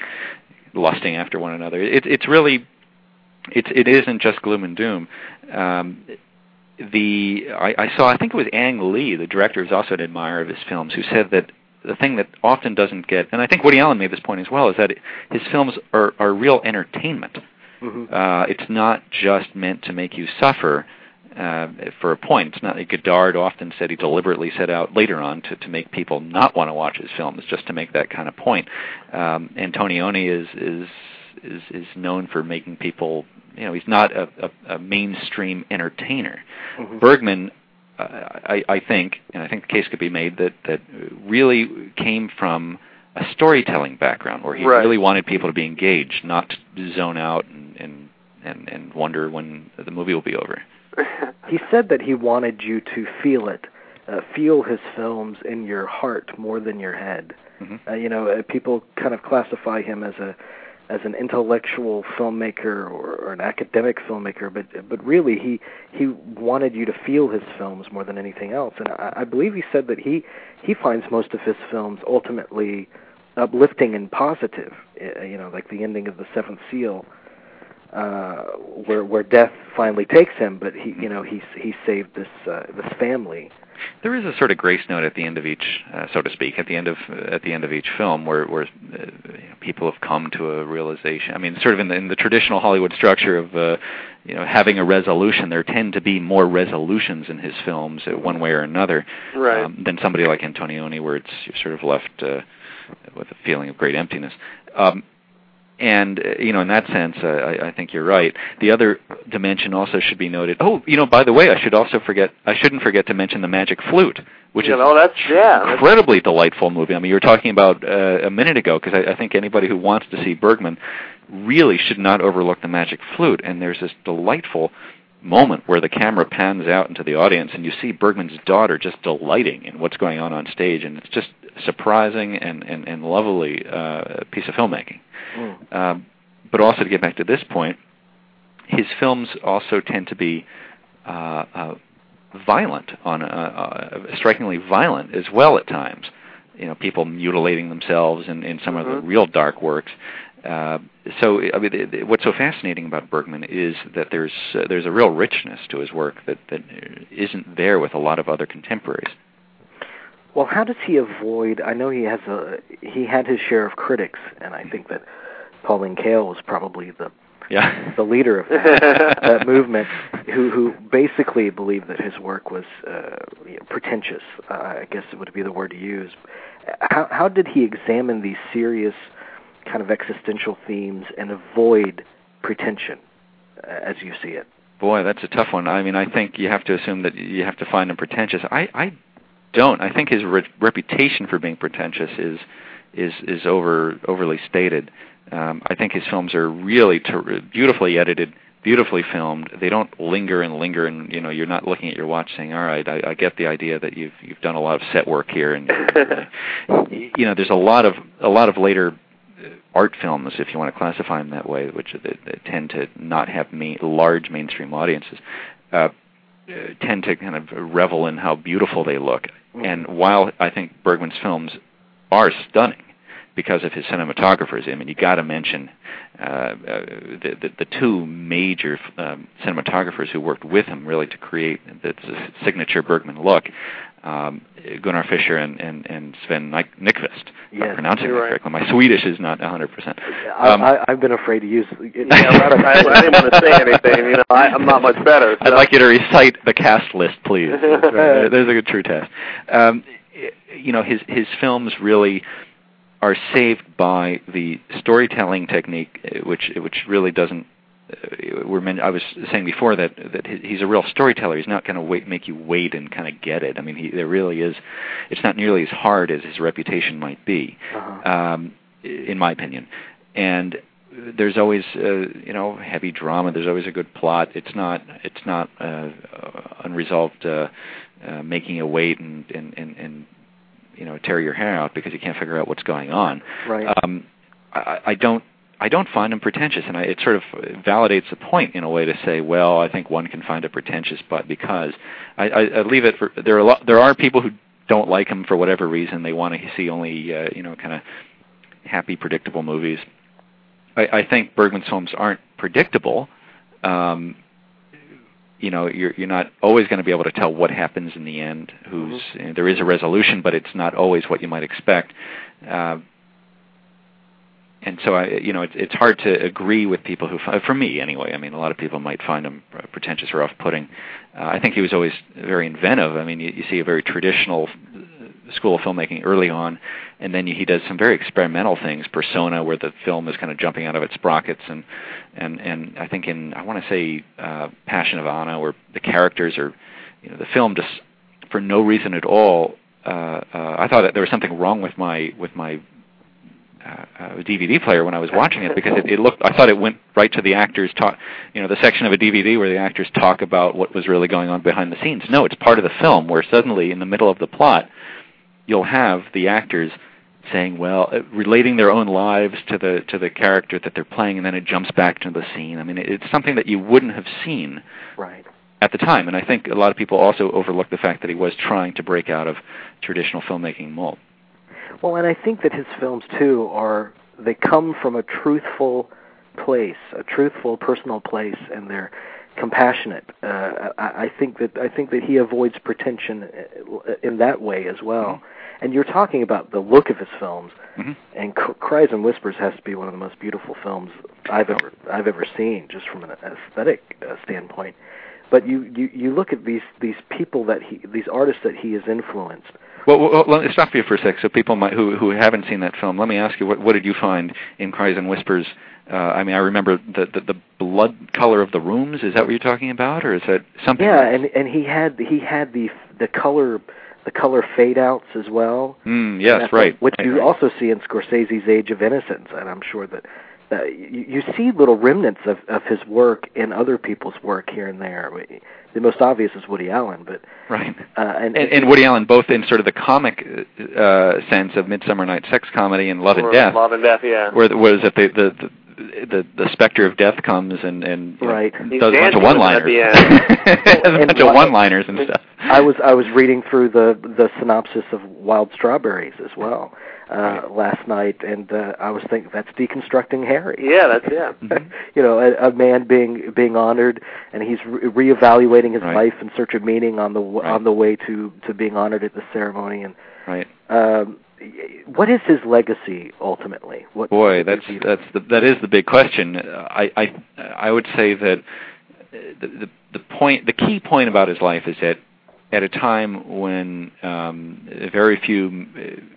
lusting after one another. It, it's really it's it isn't just gloom and doom. Um, the I, I saw I think it was Ang Lee, the director, who's also an admirer of his films, who said that the thing that often doesn't get, and I think Woody Allen made this point as well, is that his films are, are real entertainment. Mm-hmm. Uh, it's not just meant to make you suffer uh, for a point. It's not. Godard often said he deliberately set out later on to, to make people not want to watch his films, just to make that kind of point. Um, Antonioni is is is is known for making people. You know, he's not a, a, a mainstream entertainer. Mm-hmm. Bergman, uh, I, I think, and I think the case could be made that, that really came from a storytelling background where he right. really wanted people to be engaged, not to zone out and, and, and, and wonder when the movie will be over. He said that he wanted you to feel it, uh, feel his films in your heart more than your head. Mm-hmm. Uh, you know, uh, people kind of classify him as a as an intellectual filmmaker or, or an academic filmmaker, but but really he he wanted you to feel his films more than anything else. And I, I believe he said that he he finds most of his films ultimately uplifting and positive. You know, like the ending of The Seventh Seal, uh, where where death finally takes him, but he you know he he saved this uh, this family. There is a sort of grace note at the end of each, uh, so to speak, at the end of at the end of each film, where where uh, you know, people have come to a realization. I mean, sort of in the, in the traditional Hollywood structure of uh, you know having a resolution, there tend to be more resolutions in his films, uh, one way or another, right. um, than somebody like Antonioni, where it's you're sort of left uh, with a feeling of great emptiness. Um, And, uh, you know, in that sense, uh, I, I think you're right. The other dimension also should be noted. Oh, you know, by the way, I should also forget, I shouldn't forget to mention The Magic Flute, which you is know, that's, yeah, an incredibly that's... delightful movie. I mean, you were talking about uh, a minute ago, because I, I think anybody who wants to see Bergman really should not overlook The Magic Flute. And there's this delightful moment where the camera pans out into the audience and you see Bergman's daughter just delighting in what's going on on stage, and it's just surprising and, and, and lovely uh, piece of filmmaking. Mm. Um, but also, to get back to this point, his films also tend to be uh, uh, violent, on uh, uh, strikingly violent as well at times. You know, people mutilating themselves in, in some mm-hmm. of the real dark works. Uh, so, I mean, it, it, what's so fascinating about Bergman is that there's uh, there's a real richness to his work that, that isn't there with a lot of other contemporaries. Well, how does he avoid? I know he has a he had his share of critics, and I think that Pauline Kael was probably the yeah. the leader of that, that movement, who who basically believed that his work was uh, you know, pretentious. Uh, I guess it would be the word to use. How how did he examine these serious kind of existential themes and avoid pretension, uh, as you see it? Boy, that's a tough one. I mean, I think you have to assume that you have to find him pretentious. I, I don't. I think his re- reputation for being pretentious is is is over overly stated. Um, I think his films are really ter- beautifully edited, beautifully filmed. They don't linger and linger, and you know, you're not looking at your watch saying, "All right, I, I get the idea that you've you've done a lot of set work here." And uh, you know, there's a lot of a lot of later art films, if you want to classify them that way, which they, they tend to not have main, large mainstream audiences, uh, tend to kind of revel in how beautiful they look. Mm-hmm. And while I think Bergman's films are stunning because of his cinematographers, I mean, you got to mention uh, uh, the, the the two major um, cinematographers who worked with him really to create the, the signature Bergman look. Um, Gunnar Fischer and, and, and Sven Nykvist. Yes, I'm pronouncing that right. correctly. My Swedish is not one hundred percent. Um, I, I, I've been afraid to use it. Yeah, I, I didn't want to say anything. You know, I, I'm not much better. So. I'd like you to recite the cast list, please. There's, there's a good true test. Um, you know, his his films really are saved by the storytelling technique, which which really doesn't. Uh, we're meant, I was saying before that that he's a real storyteller. He's not going to wait, make you wait and kind of get it. I mean, he, there really is. It's not nearly as hard as his reputation might be, uh-huh. um, in my opinion. And there's always, uh, you know, heavy drama. There's always a good plot. It's not. It's not uh, unresolved, uh, uh, making you wait and, and, and, and you know tear your hair out because you can't figure out what's going on. Right. Um, I, I don't. I don't find him pretentious, and I, it sort of validates the point in a way to say, well, I think one can find it pretentious, but because I, I, I leave it for there are a lot, there are people who don't like him for whatever reason. They want to see only uh, you know kind of happy, predictable movies. I, I think Bergman's films aren't predictable. Um, you know, you're you're not always going to be able to tell what happens in the end. Who's mm-hmm. you know, there is a resolution, but it's not always what you might expect. Uh, and so, I, you know, it's it's hard to agree with people who, for me anyway. I mean, a lot of people might find him pretentious or off-putting. Uh, I think he was always very inventive. I mean, you, you see a very traditional school of filmmaking early on, and then he does some very experimental things. Persona, where the film is kind of jumping out of its sprockets, and and and I think in I want to say uh, Passion of Anna, where the characters are, you know, the film just for no reason at all. Uh, uh, I thought that there was something wrong with my with my uh, uh, D V D player when I was watching it, because it, it looked. I thought it went right to the actors talk, you know, the section of a D V D where the actors talk about what was really going on behind the scenes. No, it's part of the film where suddenly in the middle of the plot, you'll have the actors saying, well, uh, relating their own lives to the to the character that they're playing, and then it jumps back to the scene. I mean, it, it's something that you wouldn't have seen right. at the time. And I think a lot of people also overlook the fact that he was trying to break out of traditional filmmaking mold. Well, and I think that his films, too, are, they come from a truthful place, a truthful personal place, and they're compassionate. Uh, I, I think that I think that he avoids pretension in that way as well. Mm-hmm. And you're talking about the look of his films, mm-hmm. and C- Cries and Whispers has to be one of the most beautiful films I've ever I've ever seen, just from an aesthetic uh, standpoint. But you, you, you look at these these people that he these artists that he has influenced. Well, well, let me stop you for a sec, so people might, who who haven't seen that film. Let me ask you, what what did you find in Cries and Whispers? Uh, I mean, I remember the, the the blood color of the rooms. Is that what you're talking about, or is that something? Yeah, else? and and he had he had the the color the color fade outs as well. Mm, yes, right. Which right, you right. also see in Scorsese's Age of Innocence, and I'm sure that. Uh, you, you see little remnants of, of his work in other people's work here and there. The most obvious is Woody Allen, but right. Uh, and, and, and Woody Allen, both in sort of the comic uh, sense of Midsummer Night's Sex Comedy and Love and Death. Love and Death, yeah. Where the, was it the the, the the the specter of death comes and and you right. know, does a bunch of one-liners, a bunch of one-liners and stuff. I was I was reading through the the synopsis of Wild Strawberries as well uh, right. last night, and uh, I was thinking that's deconstructing Harry. Yeah, that's yeah. Mm-hmm. You know, a, a man being being honored, and he's re- reevaluating his right. life in search of meaning on the right. on the way to, to being honored at the ceremony. And right. Um, what is his legacy ultimately? What Boy, that's that's the, that is the big question. I I I would say that the, the the point, the key point about his life is that at a time when um, very few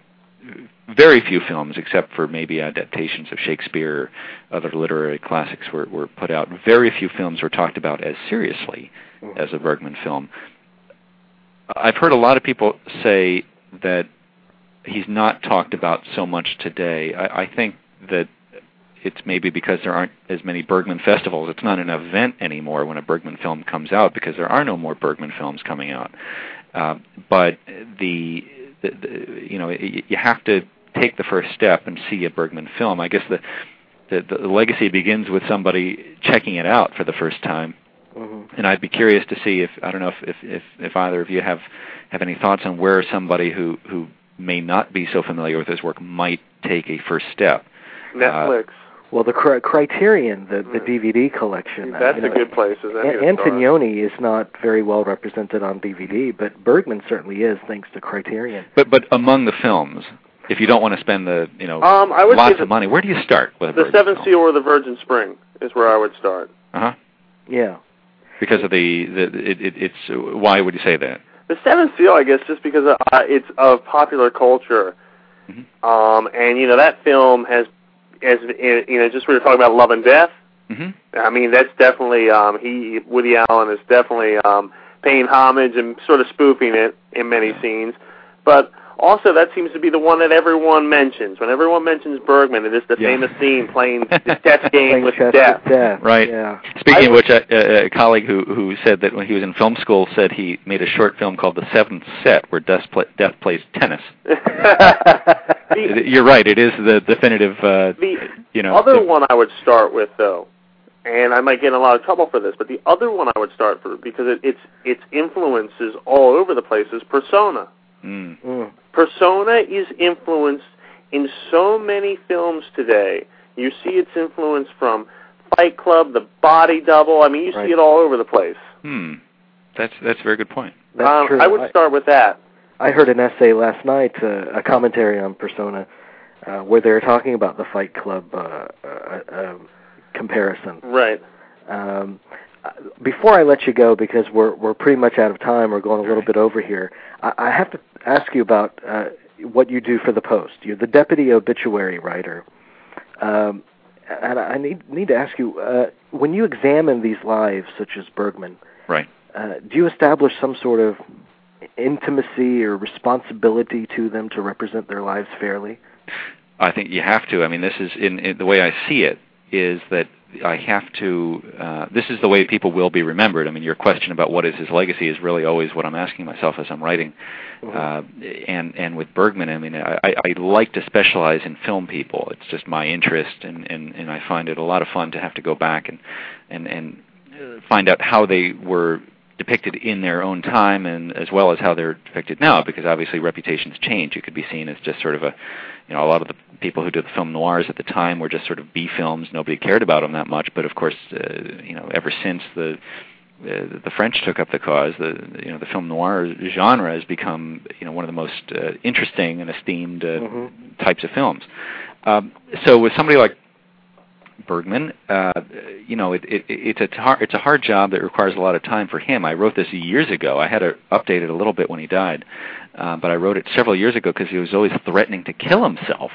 very few films, except for maybe adaptations of Shakespeare or other literary classics, were were put out, very few films were talked about as seriously mm-hmm. as a Bergman film. I've heard a lot of people say that he's not talked about so much today. I, I think that it's maybe because there aren't as many Bergman festivals. It's not an event anymore when a Bergman film comes out, because there are no more Bergman films coming out. Uh, but the, the, the you know you, you have to take the first step and see a Bergman film. I guess the the, the legacy begins with somebody checking it out for the first time. Mm-hmm. And I'd be curious to see if I don't know if, if if if either of you have have any thoughts on where somebody who who may not be so familiar with his work might take a first step. Netflix. Uh, well, the cri- Criterion, the, the D V D collection. That's uh, you a know, good place. Is that An- Antonioni is not very well represented on D V D, but Bergman certainly is, thanks to Criterion. But but among the films, if you don't want to spend the you know um, I would lots say of money, where do you start with a the Bergman Seventh film? Seal or the Virgin Spring is where I would start. Uh huh. Yeah. Because of the, the it, it, it's why would you say that? The Seventh Seal, I guess, just because uh, it's of popular culture, mm-hmm. um, and you know that film has, as you know, just we were talking about Love and Death. Mm-hmm. I mean, that's definitely um, he Woody Allen is definitely um, paying homage and sort of spoofing it in many yeah. scenes, but also that seems to be the one that everyone mentions. When everyone mentions Bergman, it is the yeah. famous scene playing the chess game with death. death. Right. Yeah. Speaking I, of which, a, a colleague who who said that when he was in film school said he made a short film called The Seventh Set, where Death, play, death plays tennis. the, You're right. It is the definitive. Uh, the you know. other the, one I would start with, though, and I might get in a lot of trouble for this, but the other one I would start for because it, its its influence is all over the place is Persona. Mm. Mm. Persona is influenced in so many films today. You see its influence from Fight Club, The Body Double. I mean, you right. see it all over the place. Hmm. That's that's a very good point. That's um, true. I would start with that. I heard an essay last night, uh, a commentary on Persona, uh, where they were talking about the Fight Club uh, uh, uh, comparison. Right. Um, before I let you go, because we're we're pretty much out of time, we're going a little bit over here. I, I have to ask you about uh, what you do for the Post. You're the deputy obituary writer, um, and I need need to ask you, uh, when you examine these lives, such as Bergman, right? Uh, do you establish some sort of intimacy or responsibility to them to represent their lives fairly? I think you have to. I mean, this is in, in the way I see it is that I have to. Uh, this is the way people will be remembered. I mean, your question about what is his legacy is really always what I'm asking myself as I'm writing. Mm-hmm. Uh, and and with Bergman, I mean, I, I like to specialize in film people. It's just my interest, and, and, and I find it a lot of fun to have to go back and and and find out how they were depicted in their own time, and as well as how they're depicted now, because obviously reputations change. You could be seen as just sort of a, you know, a lot of the people who did the film noirs at the time were just sort of B films. Nobody cared about them that much. But of course, uh, you know, ever since the uh, the French took up the cause, the you know the film noir genre has become, you know, one of the most uh, interesting and esteemed uh, mm-hmm. types of films. Um, so with somebody like Bergman, uh, you know, it, it, it's a tar- it's a hard job that requires a lot of time for him. I wrote this years ago. I had to update it a little bit when he died, uh, but I wrote it several years ago because he was always threatening to kill himself.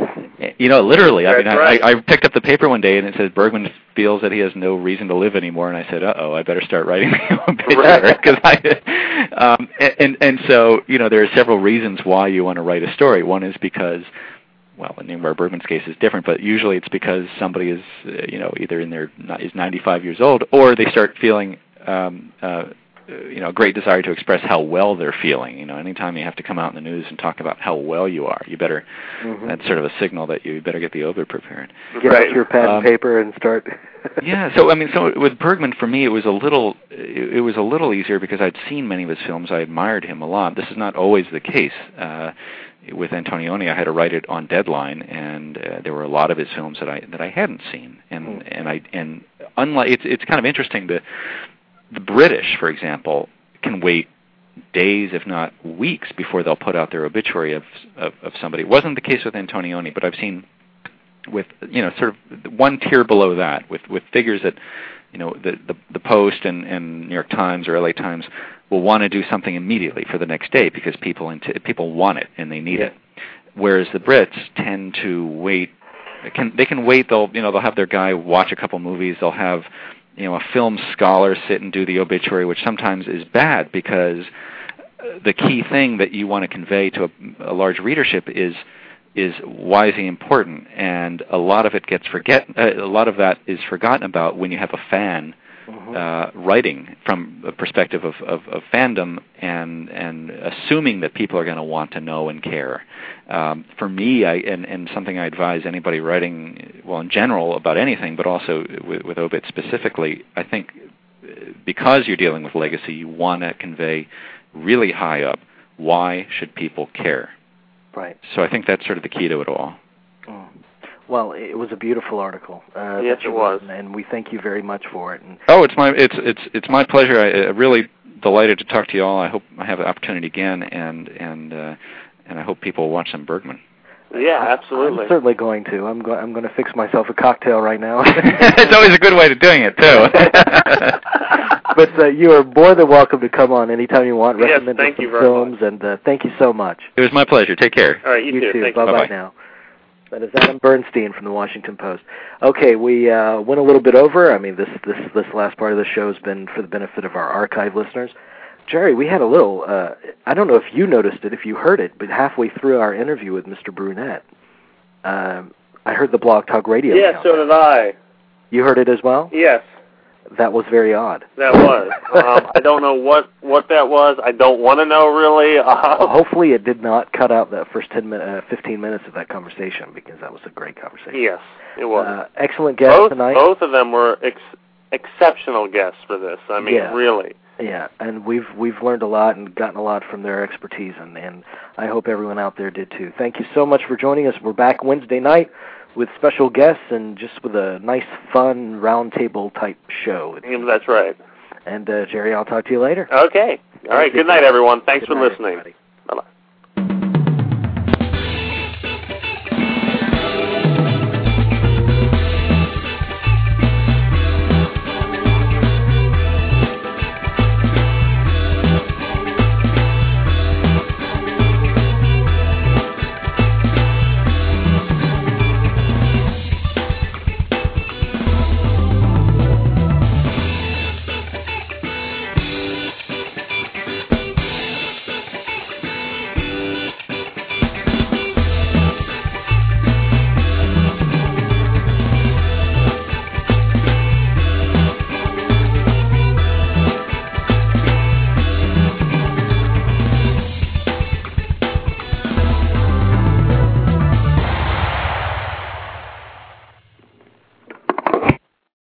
You know, literally. I That's mean, right. I, I picked up the paper one day and it says Bergman feels that he has no reason to live anymore, and I said, "Uh-oh, I better start writing the obituary." Because I, um, and and so you know, there are several reasons why you want to write a story. One is because, well, in Ingmar Bergman's case is different, but usually it's because somebody is, uh, you know, either in their is ninety-five years old, or they start feeling, um, uh, you know, a great desire to express how well they're feeling. You know, anytime you have to come out in the news and talk about how well you are, you better. Mm-hmm. That's sort of a signal that you better get the obit prepared. Get out your pad um, and paper and start. yeah. So I mean, so with Bergman, for me, it was a little, it, it was a little easier because I'd seen many of his films. I admired him a lot. This is not always the case. Uh, With Antonioni, I had to write it on deadline, and uh, there were a lot of his films that I that I hadn't seen, and mm. and I and unlike it's it's kind of interesting. The the British, for example, can wait days, if not weeks, before they'll put out their obituary of of, of somebody. It wasn't the case with Antonioni, but I've seen with you know sort of one tier below that, with with figures that you know the the, the Post and, and New York Times or L A Times will want to do something immediately for the next day because people into, people want it and they need yeah. it. Whereas the Brits tend to wait. They can they can wait. They'll you know they'll have their guy watch a couple movies. They'll have you know a film scholar sit and do the obituary, which sometimes is bad because the key thing that you want to convey to a, a large readership is is why is he important, and a lot of it gets forget. Uh, a lot of that is forgotten about when you have a fan. Uh, writing from a perspective of, of, of fandom and and assuming that people are going to want to know and care. Um, for me, I, and, and something I advise anybody writing, well, in general about anything, but also with, with obit specifically, I think because you're dealing with legacy, you want to convey really high up, why should people care? Right. So I think that's sort of the key to it all. Mm. Well, it was a beautiful article. Uh, yes, it was, and we thank you very much for it. And oh, it's my it's it's it's my pleasure. I, I'm really delighted to talk to you all. I hope I have an opportunity again, and and uh, and I hope people will watch some Bergman. Yeah, absolutely. I'm certainly going to. I'm going. I'm going to fix myself a cocktail right now. It's always a good way of doing it too. But uh, you are more than welcome to come on anytime you want. Yes, recommend thank some you very films, much. and uh, thank you so much. It was my pleasure. Take care. All right, you, you too. too. Thank Bye you. bye now. That is Adam Bernstein from the Washington Post. Okay, we uh, went a little bit over. I mean, this this this last part of the show has been for the benefit of our archive listeners. Jerry, we had a little. Uh, I don't know if you noticed it, if you heard it, but halfway through our interview with Mister Brunette, um, I heard the Blog Talk Radio. Yes, now. so did I. You heard it as well? Yes. That was very odd. That was. um, I don't know what, what that was. I don't want to know, really. Uh, well, hopefully it did not cut out that first ten min- uh, fifteen minutes of that conversation, because that was a great conversation. Yes, it was. Uh, excellent guest both, tonight. Both of them were ex- exceptional guests for this. I mean, yeah. really. Yeah, and we've we've learned a lot and gotten a lot from their expertise, and, and I hope everyone out there did too. Thank you so much for joining us. We're back Wednesday night with special guests and just with a nice, fun, roundtable type show. Yeah, that's right. And uh, Jerry, I'll talk to you later. Okay. All right. Good night, everyone. Thanks Good for night, listening. Everybody.